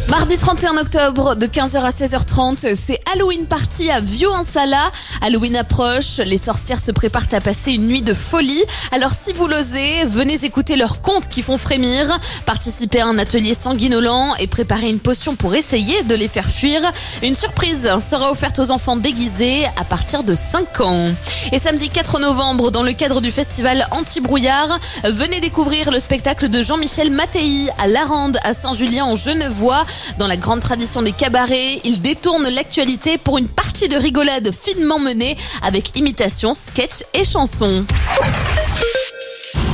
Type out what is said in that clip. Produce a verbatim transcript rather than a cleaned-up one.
Mardi trente et un octobre de quinze heures à seize heures trente, c'est Halloween Party à Vieux-en-Sala. Halloween approche, les sorcières se préparent à passer une nuit de folie. Alors si vous l'osez, venez écouter leurs contes qui font frémir, participer à un atelier sanguinolent et préparer une potion pour essayer de les faire fuir. Une surprise sera offerte aux enfants déguisés à partir de cinq ans. Et samedi quatre novembre, dans le cadre du festival Anti-Brouillard, venez découvrir le spectacle de Jean-Michel Mattei à Larande, à Saint-Julien-en-Genevois. Dans la grande tradition des cabarets, il détourne l'actualité pour une partie de rigolade finement menée avec imitation, sketch et chansons.